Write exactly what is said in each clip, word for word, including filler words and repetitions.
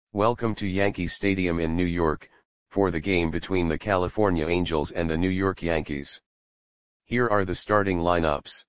Welcome to Yankee Stadium in New York, for the game between the California Angels and the New York Yankees. Here are the starting lineups.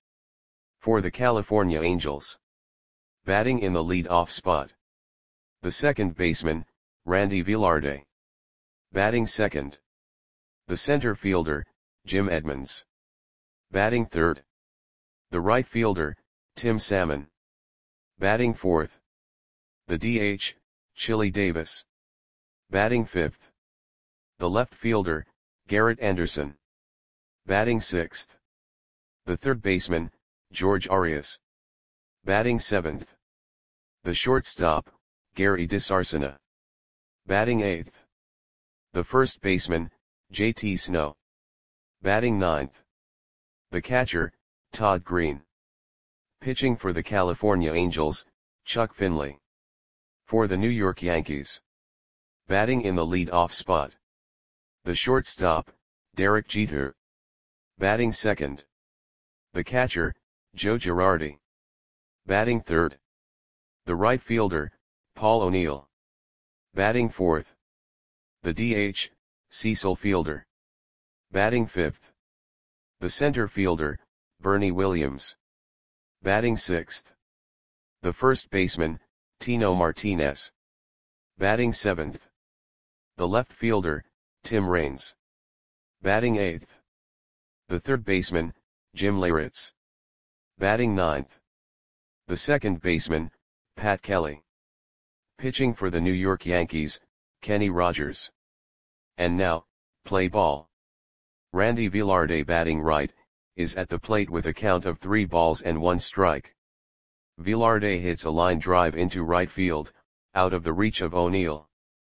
For the California Angels. Batting in the lead-off spot. The second baseman, Randy Velarde. Batting second. The center fielder, Jim Edmonds. Batting third. The right fielder, Tim Salmon. Batting fourth. The D H, Chili Davis. Batting fifth. The left fielder, Garrett Anderson. Batting sixth. The third baseman, George Arias. Batting seventh. The shortstop, Gary DiSarcina. Batting eighth. The first baseman, J T Snow. Batting ninth. The catcher, Todd Green. Pitching for the California Angels, Chuck Finley. For the New York Yankees. Batting in the lead-off spot. The shortstop, Derek Jeter. Batting second. The catcher, Joe Girardi. Batting third. The right fielder, Paul O'Neill. Batting fourth. The D H, Cecil Fielder. Batting fifth. The center fielder, Bernie Williams. Batting sixth. The first baseman, Tino Martinez. Batting seventh. The left fielder, Tim Raines. Batting eighth. The third baseman, Jim Leyritz. Batting ninth. The second baseman, Pat Kelly. Pitching for the New York Yankees, Kenny Rogers. And now, play ball. Randy Velarde, batting right, is at the plate with a count of three balls and one strike. Velarde hits a line drive into right field, out of the reach of O'Neill.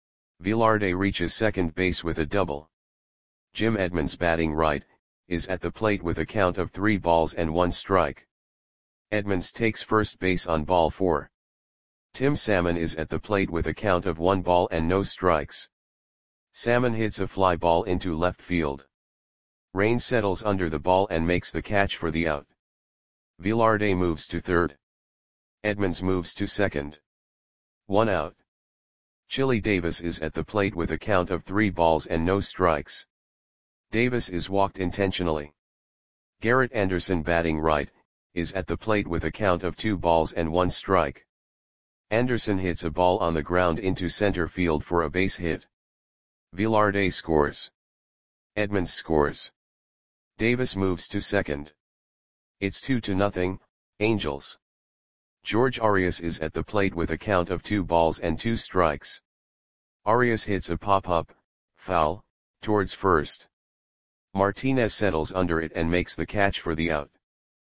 Velarde reaches second base with a double. Jim Edmonds, batting right, is at the plate with a count of three balls and one strike. Edmonds takes first base on ball four. Tim Salmon is at the plate with a count of one ball and no strikes. Salmon hits a fly ball into left field. Raines settles under the ball and makes the catch for the out. Velarde moves to third. Edmonds moves to second. One out. Chili Davis is at the plate with a count of three balls and no strikes. Davis is walked intentionally. Garrett Anderson, batting right, is at the plate with a count of two balls and one strike. Anderson hits a ball on the ground into center field for a base hit. Velarde scores. Edmonds scores. Davis moves to second. It's two to nothing, Angels. George Arias is at the plate with a count of two balls and two strikes. Arias hits a pop-up, foul, towards first. Martinez settles under it and makes the catch for the out.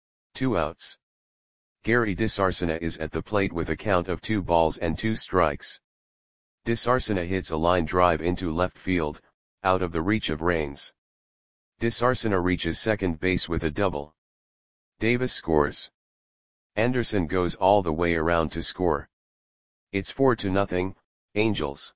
Two outs. Gary DiSarcina is at the plate with a count of two balls and two strikes. DiSarcina hits a line drive into left field, out of the reach of Raines. DiSarcina reaches second base with a double. Davis scores. Anderson goes all the way around to score. It's four to nothing, Angels.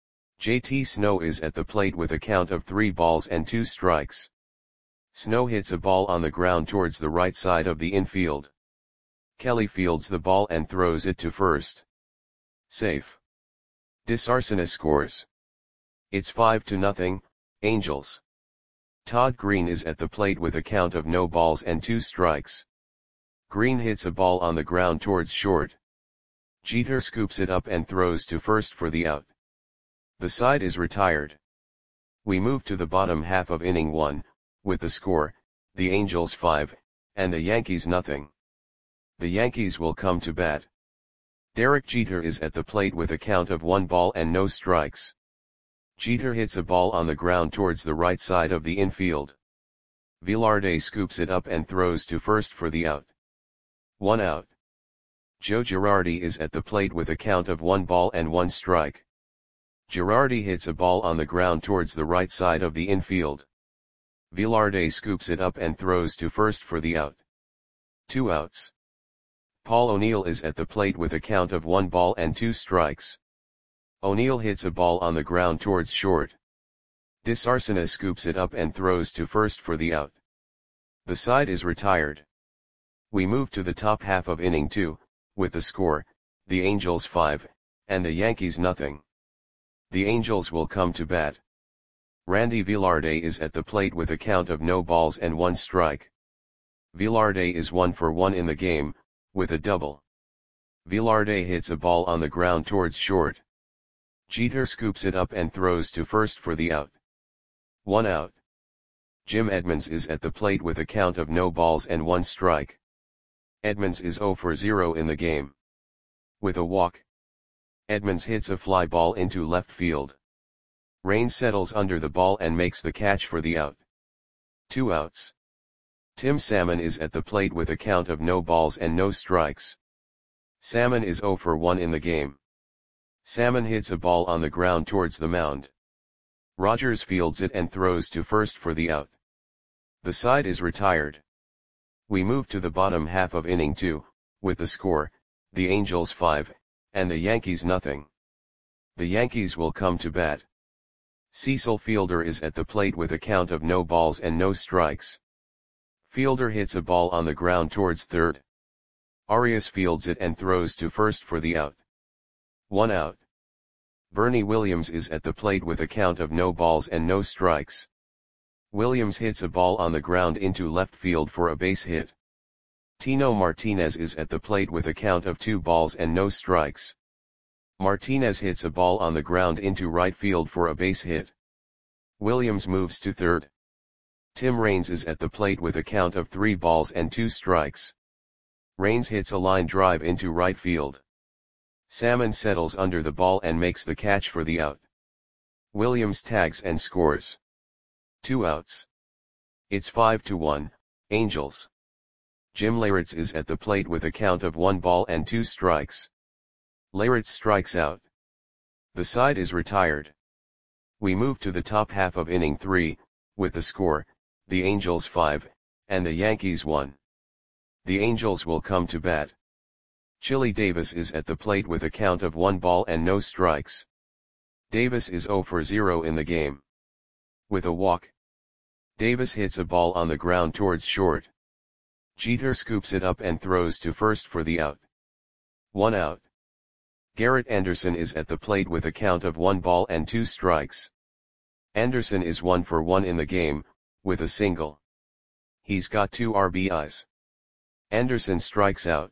J T Snow is at the plate with a count of three balls and two strikes. Snow hits a ball on the ground towards the right side of the infield. Kelly fields the ball and throws it to first. Safe. DiSarcina scores. It's five to nothing, Angels. Todd Green is at the plate with a count of no balls and two strikes. Green hits a ball on the ground towards short. Jeter scoops it up and throws to first for the out. The side is retired. We move to the bottom half of inning one, with the score, the Angels five, and the Yankees nothing. The Yankees will come to bat. Derek Jeter is at the plate with a count of one ball and no strikes. Jeter hits a ball on the ground towards the right side of the infield. Velarde scoops it up and throws to first for the out. One out. Joe Girardi is at the plate with a count of one ball and one strike. Girardi hits a ball on the ground towards the right side of the infield. Velarde scoops it up and throws to first for the out. Two outs. Paul O'Neill is at the plate with a count of one ball and two strikes. O'Neill hits a ball on the ground towards short. DiSarcina scoops it up and throws to first for the out. The side is retired. We move to the top half of inning two, with the score, the Angels five, and the Yankees nothing. The Angels will come to bat. Randy Velarde is at the plate with a count of no balls and one strike. Velarde is one for one in the game, with a double. Velarde hits a ball on the ground towards short. Jeter scoops it up and throws to first for the out. One out. Jim Edmonds is at the plate with a count of no balls and one strike. Edmonds is zero for zero in the game. With a walk, Edmonds hits a fly ball into left field. Raines settles under the ball and makes the catch for the out. Two outs. Tim Salmon is at the plate with a count of no balls and no strikes. Salmon is zero for one in the game. Salmon hits a ball on the ground towards the mound. Rogers fields it and throws to first for the out. The side is retired. We move to the bottom half of inning two, with the score, the Angels five, and the Yankees nothing. The Yankees will come to bat. Cecil Fielder is at the plate with a count of no balls and no strikes. Fielder hits a ball on the ground towards third. Arias fields it and throws to first for the out. One out. Bernie Williams is at the plate with a count of no balls and no strikes. Williams hits a ball on the ground into left field for a base hit. Tino Martinez is at the plate with a count of two balls and no strikes. Martinez hits a ball on the ground into right field for a base hit. Williams moves to third. Tim Raines is at the plate with a count of three balls and two strikes. Raines hits a line drive into right field. Salmon settles under the ball and makes the catch for the out. Williams tags and scores. Two outs. It's five to one, Angels. Jim Leyritz is at the plate with a count of one ball and two strikes. Leyritz strikes out. The side is retired. We move to the top half of inning three, with the score, the Angels five, and the Yankees one. The Angels will come to bat. Chili Davis is at the plate with a count of one ball and no strikes. Davis is zero for zero in the game. With a walk, Davis hits a ball on the ground towards short. Jeter scoops it up and throws to first for the out. One out. Garrett Anderson is at the plate with a count of one ball and two strikes. Anderson is one for one in the game, with a single. He's got two R B Is. Anderson strikes out.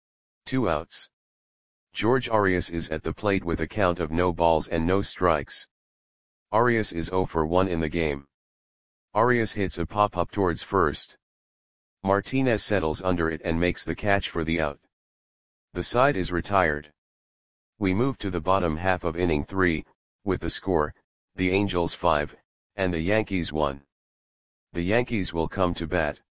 Two outs. George Arias is at the plate with a count of no balls and no strikes. Arias is zero for one in the game. Arias hits a pop-up towards first. Martinez settles under it and makes the catch for the out. The side is retired. We move to the bottom half of inning three, with the score, the Angels five, and the Yankees one. The Yankees will come to bat.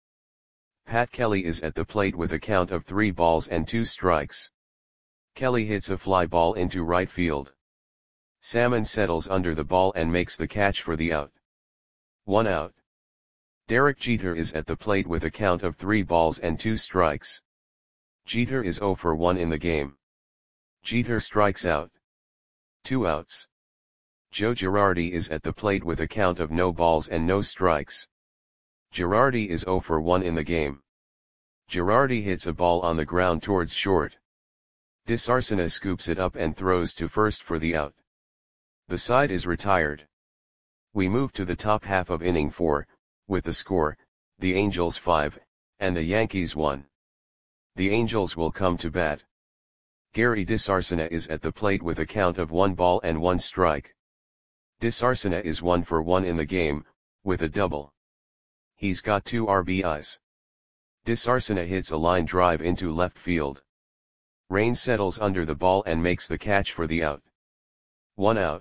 Pat Kelly is at the plate with a count of three balls and two strikes. Kelly hits a fly ball into right field. Salmon settles under the ball and makes the catch for the out. One out. Derek Jeter is at the plate with a count of three balls and two strikes. Jeter is zero for one in the game. Jeter strikes out. Two outs. Joe Girardi is at the plate with a count of no balls and no strikes. Girardi is zero for one in the game. Girardi hits a ball on the ground towards short. DeSarcina scoops it up and throws to first for the out. The side is retired. We move to the top half of inning four, with the score, the Angels five, and the Yankees one. The Angels will come to bat. Gary DeSarcina is at the plate with a count of one ball and one strike. DeSarcina is one for one in the game, with a double. He's got two R B Is. DeSarcina hits a line drive into left field. Raines settles under the ball and makes the catch for the out. One out.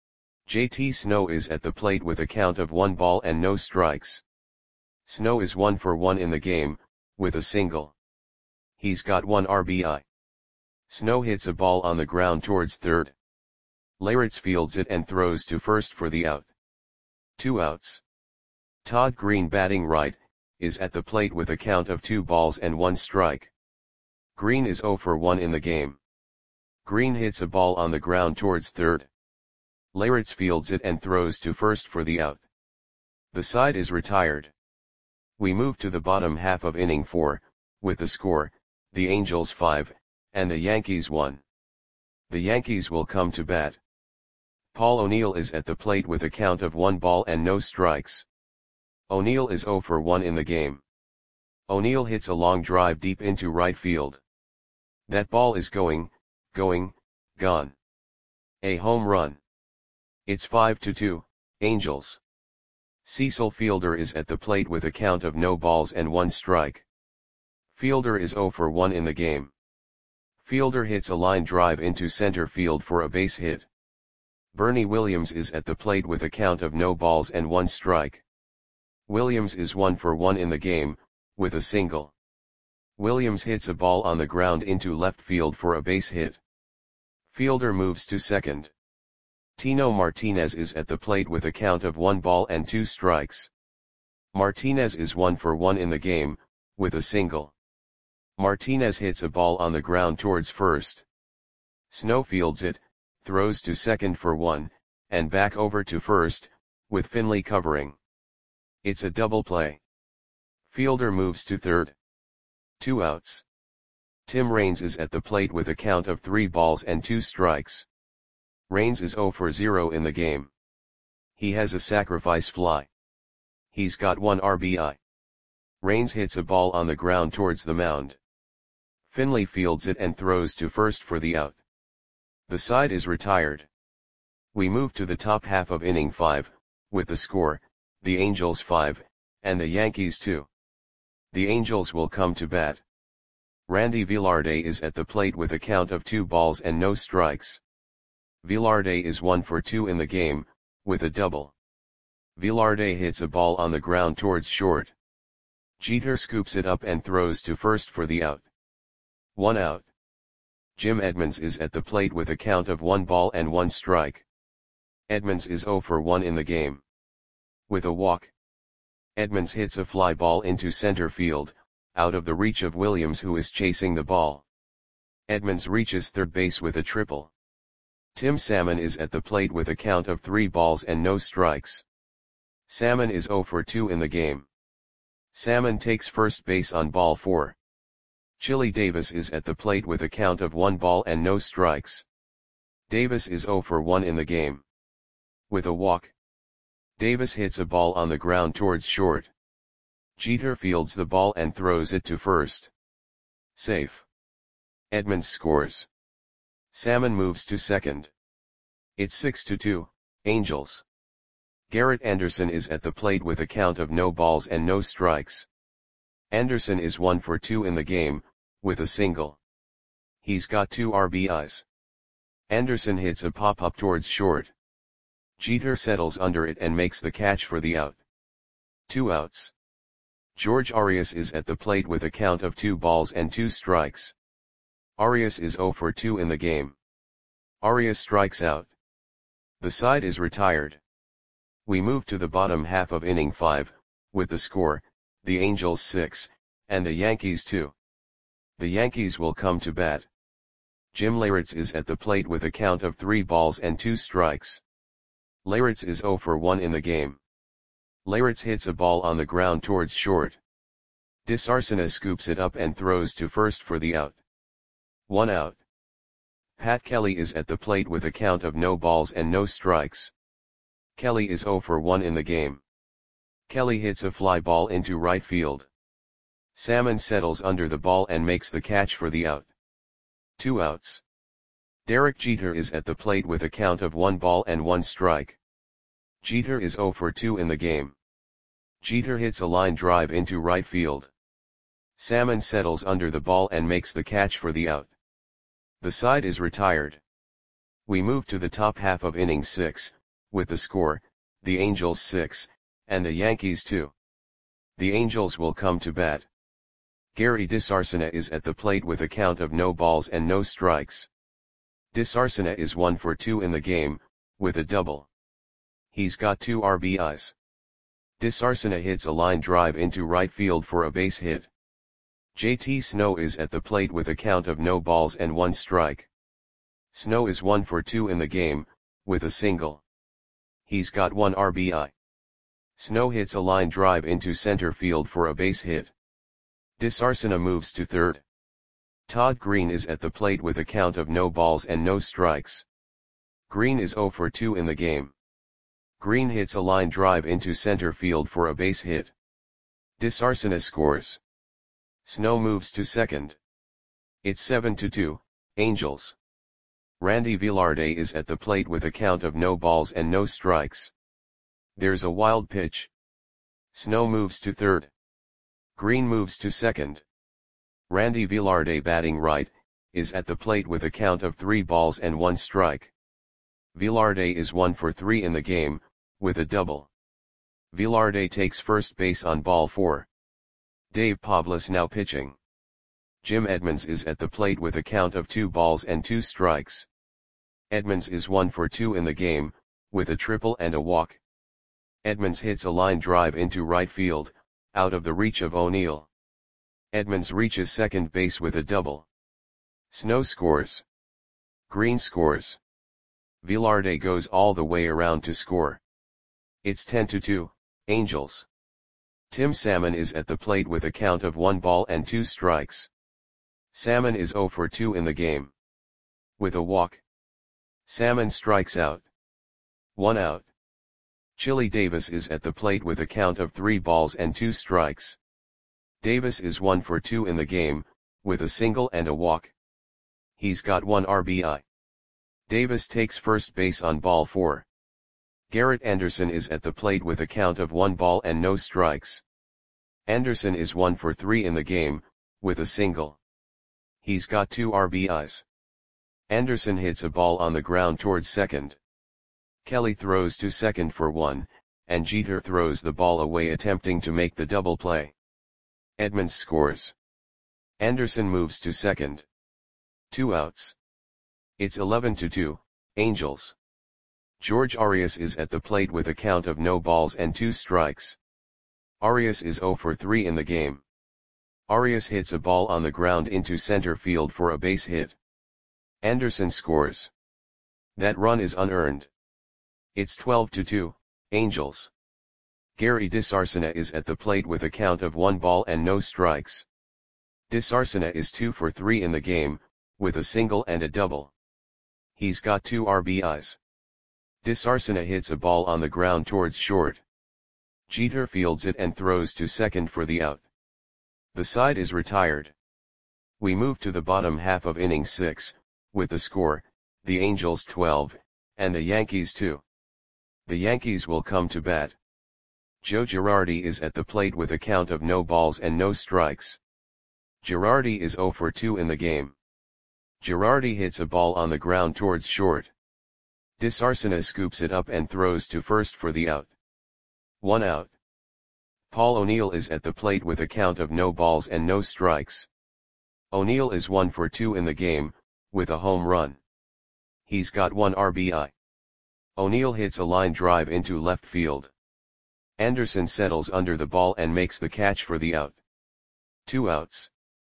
J T Snow is at the plate with a count of one ball and no strikes. Snow is one for one in the game, with a single. He's got one R B I. Snow hits a ball on the ground towards third. Leyritz fields it and throws to first for the out. Two outs. Todd Green, batting right, is at the plate with a count of two balls and one strike. Green is zero for one in the game. Green hits a ball on the ground towards third. Leyritz fields it and throws to first for the out. The side is retired. We move to the bottom half of inning four, with the score, the Angels five, and the Yankees one. The Yankees will come to bat. Paul O'Neill is at the plate with a count of one ball and no strikes. O'Neill is zero for one in the game. O'Neill hits a long drive deep into right field. That ball is going, going, gone. A home run. It's five to two, Angels. Cecil Fielder is at the plate with a count of no balls and one strike. Fielder is zero for one in the game. Fielder hits a line drive into center field for a base hit. Bernie Williams is at the plate with a count of no balls and one strike. Williams is one for one in the game, with a single. Williams hits a ball on the ground into left field for a base hit. Fielder moves to second. Tino Martinez is at the plate with a count of one ball and two strikes. Martinez is one for one in the game, with a single. Martinez hits a ball on the ground towards first. Snow fields it, throws to second for one, and back over to first, with Finley covering. It's a double play. Fielder moves to third. Two outs. Tim Raines is at the plate with a count of three balls and two strikes. Raines is zero for zero in the game. He has a sacrifice fly. He's got one R B I. Raines hits a ball on the ground towards the mound. Finley fields it and throws to first for the out. The side is retired. We move to the top half of inning five, with the score, the Angels five, and the Yankees two. The Angels will come to bat. Randy Velarde is at the plate with a count of two balls and no strikes. Velarde is one for two in the game, with a double. Velarde hits a ball on the ground towards short. Jeter scoops it up and throws to first for the out. One out. Jim Edmonds is at the plate with a count of one ball and one strike. Edmonds is zero for one in the game. With a walk. Edmonds hits a fly ball into center field, out of the reach of Williams, who is chasing the ball. Edmonds reaches third base with a triple. Tim Salmon is at the plate with a count of three balls and no strikes. Salmon is zero for two in the game. Salmon takes first base on ball four. Chili Davis is at the plate with a count of one ball and no strikes. Davis is zero for one in the game. With a walk. Davis hits a ball on the ground towards short. Jeter fields the ball and throws it to first. Safe. Edmonds scores. Salmon moves to second. It's six to two, Angels. Garrett Anderson is at the plate with a count of no balls and no strikes. Anderson is one for two in the game, with a single. He's got two R B Is. Anderson hits a pop-up towards short. Jeter settles under it and makes the catch for the out. Two outs. George Arias is at the plate with a count of two balls and two strikes. Arias is zero for two in the game. Arias strikes out. The side is retired. We move to the bottom half of inning five, with the score, the Angels six, and the Yankees two. The Yankees will come to bat. Jim Leyritz is at the plate with a count of three balls and two strikes. Leyritz is zero for one in the game. Leyritz hits a ball on the ground towards short. DeSarcina scoops it up and throws to first for the out. One out. Pat Kelly is at the plate with a count of no balls and no strikes. Kelly is zero for one in the game. Kelly hits a fly ball into right field. Salmon settles under the ball and makes the catch for the out. Two outs. Derek Jeter is at the plate with a count of one ball and one strike. Jeter is zero for two in the game. Jeter hits a line drive into right field. Salmon settles under the ball and makes the catch for the out. The side is retired. We move to the top half of inning six, with the score, the Angels six, and the Yankees two. The Angels will come to bat. Gary DeSarcina is at the plate with a count of no balls and no strikes. DeSarcina is one for two in the game, with a double. He's got two R B Is. DeSarcina hits a line drive into right field for a base hit. J T Snow is at the plate with a count of no balls and one strike. Snow is one for two in the game, with a single. He's got one R B I. Snow hits a line drive into center field for a base hit. DeSarcina moves to third. Todd Green is at the plate with a count of no balls and no strikes. Green is zero for two in the game. Green hits a line drive into center field for a base hit. Disarcina scores. Snow moves to second. It's seven to two, Angels. Randy Velarde is at the plate with a count of no balls and no strikes. There's a wild pitch. Snow moves to third. Green moves to second. Randy Velarde, batting right, is at the plate with a count of three balls and one strike. Velarde is one for three in the game, with a double. Velarde takes first base on ball four. Dave Pavlis now pitching. Jim Edmonds is at the plate with a count of two balls and two strikes. Edmonds is one for two in the game, with a triple and a walk. Edmonds hits a line drive into right field, out of the reach of O'Neill. Edmonds reaches second base with a double. Snow scores. Green scores. Velarde goes all the way around to score. It's ten to two, Angels. Tim Salmon is at the plate with a count of one ball and two strikes. Salmon is zero for two in the game. With a walk. Salmon strikes out. One out. Chili Davis is at the plate with a count of three balls and two strikes. Davis is one for two in the game, with a single and a walk. He's got one R B I. Davis takes first base on ball four. Garrett Anderson is at the plate with a count of one ball and no strikes. Anderson is one for three in the game, with a single. He's got two R B Is. Anderson hits a ball on the ground towards second. Kelly throws to second for one, and Jeter throws the ball away attempting to make the double play. Edmonds scores. Anderson moves to second. Two outs. It's eleven to two, Angels. George Arias is at the plate with a count of no balls and two strikes. Arias is zero for three in the game. Arias hits a ball on the ground into center field for a base hit. Anderson scores. That run is unearned. It's twelve to two, Angels. Gary Disarcina is at the plate with a count of one ball and no strikes. Disarcina is two for three in the game, with a single and a double. He's got two R B Is. Disarcina hits a ball on the ground towards short. Jeter fields it and throws to second for the out. The side is retired. We move to the bottom half of inning six, with the score, the Angels twelve, and the Yankees two. The Yankees will come to bat. Joe Girardi is at the plate with a count of no balls and no strikes. Girardi is zero for two in the game. Girardi hits a ball on the ground towards short. Disarcina scoops it up and throws to first for the out. One out. Paul O'Neill is at the plate with a count of no balls and no strikes. O'Neill is one for two in the game, with a home run. He's got one R B I. O'Neill hits a line drive into left field. Anderson settles under the ball and makes the catch for the out. Two outs.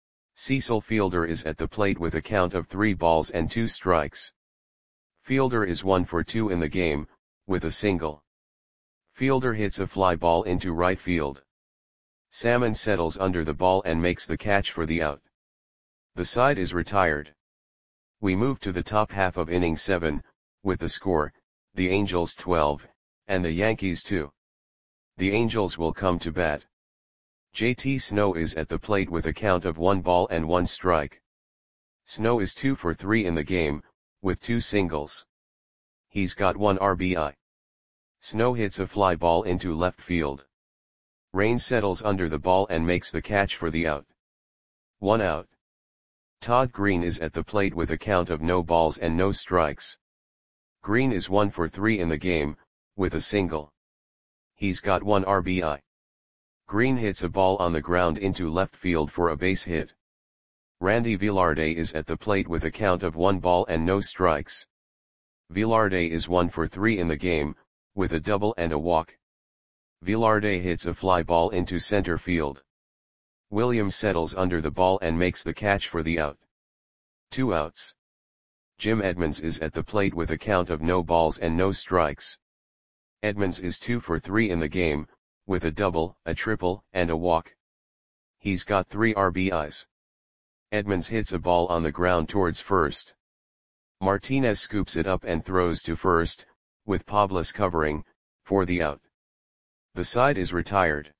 Cecil Fielder is at the plate with a count of three balls and two strikes. Fielder is one for two in the game, with a single. Fielder hits a fly ball into right field. Salmon settles under the ball and makes the catch for the out. The side is retired. We move to the top half of inning seven, with the score, the Angels twelve, and the Yankees two. The Angels will come to bat. J T Snow is at the plate with a count of one ball and one strike. Snow is two for three in the game, with two singles. He's got one R B I. Snow hits a fly ball into left field. Rain settles under the ball and makes the catch for the out. One out. Todd Green is at the plate with a count of no balls and no strikes. Green is one for three in the game, with a single. He's got one R B I. Green hits a ball on the ground into left field for a base hit. Randy Velarde is at the plate with a count of one ball and no strikes. Velarde is one for three in the game, with a double and a walk. Velarde hits a fly ball into center field. Williams settles under the ball and makes the catch for the out. Two outs. Jim Edmonds is at the plate with a count of no balls and no strikes. Edmonds is two for three in the game, with a double, a triple, and a walk. He's got three R B Is. Edmonds hits a ball on the ground towards first. Martinez scoops it up and throws to first, with Pavlis covering, for the out. The side is retired.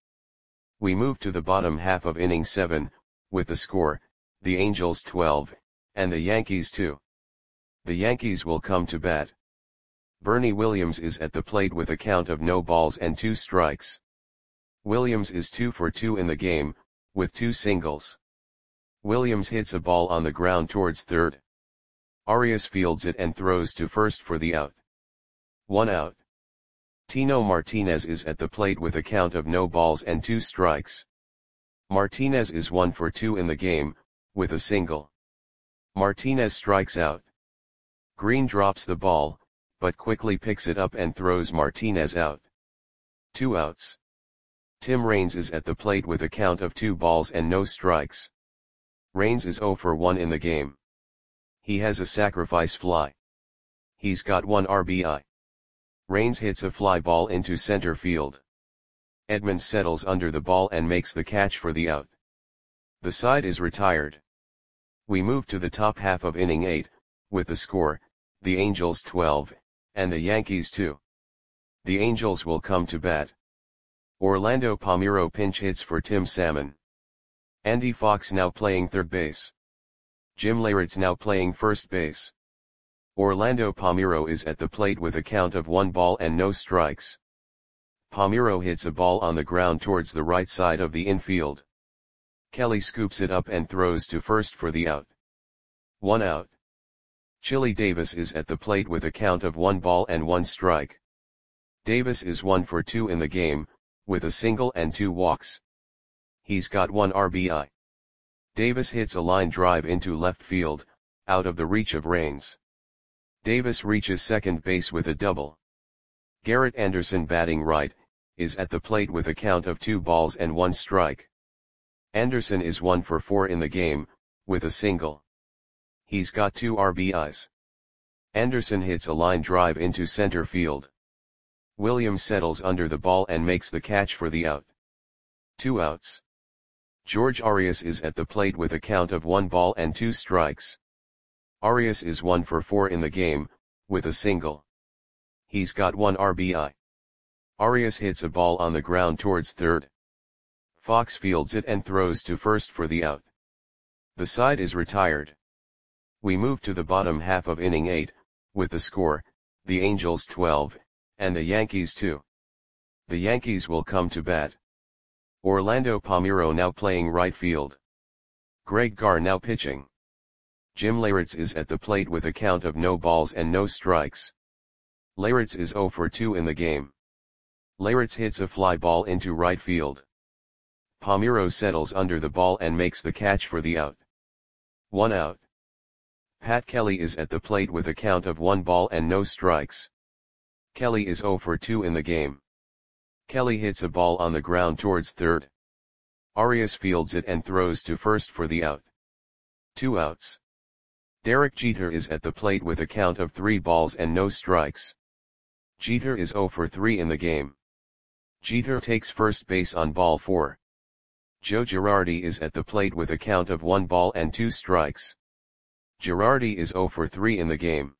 We move to the bottom half of inning seven, with the score, the Angels twelve, and the Yankees two. The Yankees will come to bat. Bernie Williams is at the plate with a count of no balls and two strikes. Williams is two for two in the game, with two singles. Williams hits a ball on the ground towards third. Arias fields it and throws to first for the out. One out. Tino Martinez is at the plate with a count of no balls and two strikes. Martinez is one for two in the game, with a single. Martinez strikes out. Green drops the ball, but quickly picks it up and throws Martinez out. Two outs. Tim Raines is at the plate with a count of two balls and no strikes. Raines is zero for one in the game. He has a sacrifice fly. He's got one R B I. Raines hits a fly ball into center field. Edmonds settles under the ball and makes the catch for the out. The side is retired. We move to the top half of inning eight, with the score, the Angels twelve, and the Yankees two. The Angels will come to bat. Orlando Palmeiro pinch hits for Tim Salmon. Andy Fox now playing third base. Jim Leyritz now playing first base. Orlando Palmeiro is at the plate with a count of one ball and no strikes. Palmeiro hits a ball on the ground towards the right side of the infield. Kelly scoops it up and throws to first for the out. One out. Chili Davis is at the plate with a count of one ball and one strike. Davis is one for two in the game, with a single and two walks. He's got one R B I. Davis hits a line drive into left field, out of the reach of Raines. Davis reaches second base with a double. Garrett Anderson, batting right, is at the plate with a count of two balls and one strike. Anderson is one for four in the game, with a single. He's got two R B Is. Anderson hits a line drive into center field. Williams settles under the ball and makes the catch for the out. Two outs. George Arias is at the plate with a count of one ball and two strikes. Arias is one for four in the game, with a single. He's got one R B I. Arias hits a ball on the ground towards third. Fox fields it and throws to first for the out. The side is retired. We move to the bottom half of inning eight, with the score, the Angels twelve, and the Yankees two. The Yankees will come to bat. Orlando Palmeiro now playing right field. Greg Garr now pitching. Jim Leyritz is at the plate with a count of no balls and no strikes. Leyritz is zero for two in the game. Leyritz hits a fly ball into right field. Palmeiro settles under the ball and makes the catch for the out. One out. Pat Kelly is at the plate with a count of one ball and no strikes. Kelly is zero for two in the game. Kelly hits a ball on the ground towards third. Arias fields it and throws to first for the out. Two outs. Derek Jeter is at the plate with a count of three balls and no strikes. Jeter is zero for three in the game. Jeter takes first base on ball four. Joe Girardi is at the plate with a count of one ball and two strikes. Girardi is zero for three in the game.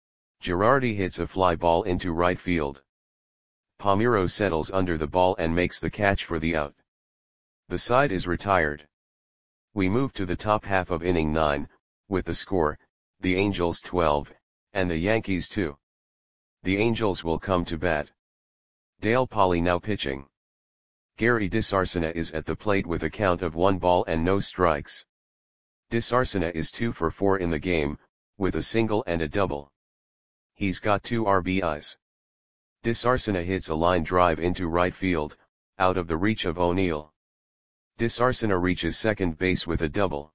Girardi hits a fly ball into right field. Palmeiro settles under the ball and makes the catch for the out. The side is retired. We move to the top half of inning nine, with the score, the Angels twelve, and the Yankees two. The Angels will come to bat. Dale Pauly now pitching. Gary DeSarcina is at the plate with a count of one ball and no strikes. DeSarcina is two for four in the game, with a single and a double. He's got two R B Is. DeSarcina hits a line drive into right field, out of the reach of O'Neill. DeSarcina reaches second base with a double.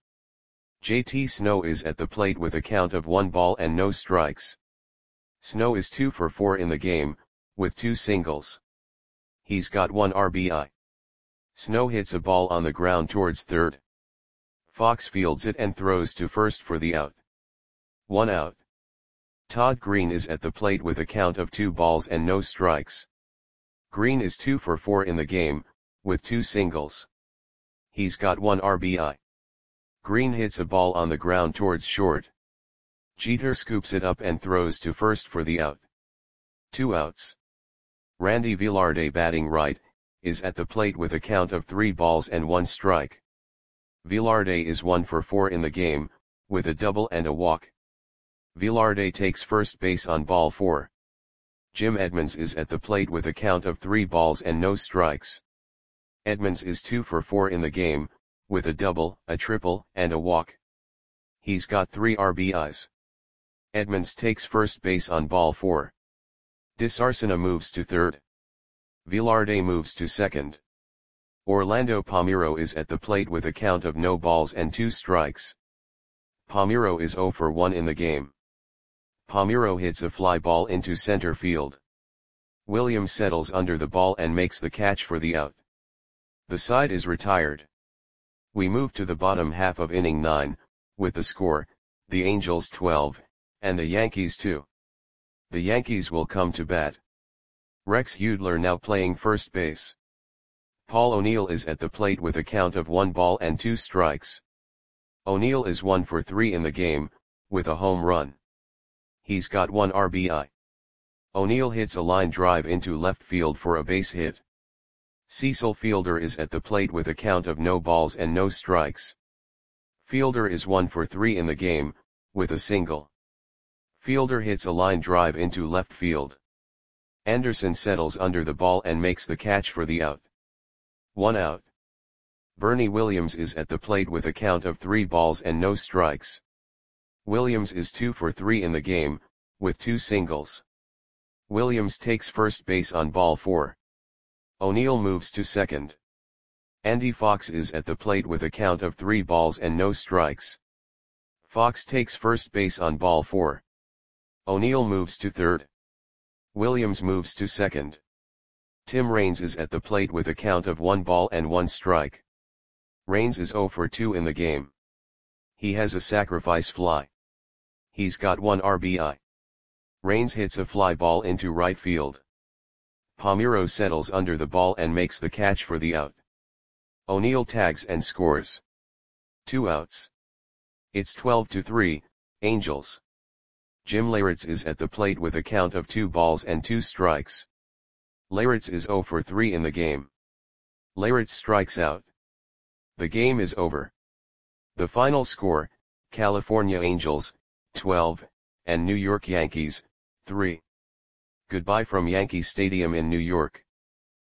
J T Snow is at the plate with a count of one ball and no strikes. Snow is two for four in the game, with two singles. He's got one R B I. Snow hits a ball on the ground towards third. Fox fields it and throws to first for the out. One out. Todd Green is at the plate with a count of two balls and no strikes. Green is two for four in the game, with two singles. He's got one R B I. Green hits a ball on the ground towards short. Jeter scoops it up and throws to first for the out. Two outs. Randy Velarde, batting right, is at the plate with a count of three balls and one strike. Velarde is one for four in the game, with a double and a walk. Velarde takes first base on ball four. Jim Edmonds is at the plate with a count of three balls and no strikes. Edmonds is two for four in the game, with a double, a triple, and a walk. He's got three R B Is. Edmonds takes first base on ball four. DeSarcina moves to third. Velarde moves to second. Orlando Palmeiro is at the plate with a count of no balls and two strikes. Palmeiro is zero for one in the game. Palmeiro hits a fly ball into center field. Williams settles under the ball and makes the catch for the out. The side is retired. We move to the bottom half of inning nine, with the score, the Angels twelve, and the Yankees two. The Yankees will come to bat. Rex Hudler now playing first base. Paul O'Neill is at the plate with a count of one ball and two strikes. O'Neill is one for three in the game, with a home run. He's got one R B I. O'Neill hits a line drive into left field for a base hit. Cecil Fielder is at the plate with a count of no balls and no strikes. Fielder is one for three in the game, with a single. Fielder hits a line drive into left field. Anderson settles under the ball and makes the catch for the out. One out. Bernie Williams is at the plate with a count of three balls and no strikes. Williams is two for three in the game, with two singles. Williams takes first base on ball four. O'Neill moves to second. Andy Fox is at the plate with a count of three balls and no strikes. Fox takes first base on ball four. O'Neill moves to third. Williams moves to second. Tim Raines is at the plate with a count of one ball and one strike. Raines is zero for two in the game. He has a sacrifice fly. He's got one R B I. Raines hits a fly ball into right field. Palmeiro settles under the ball and makes the catch for the out. O'Neill tags and scores. Two outs. It's twelve to three, Angels. Jim Leyritz is at the plate with a count of two balls and two strikes. Leyritz is zero for three in the game. Leyritz strikes out. The game is over. The final score, California Angels, twelve, and New York Yankees, three. Goodbye from Yankee Stadium in New York.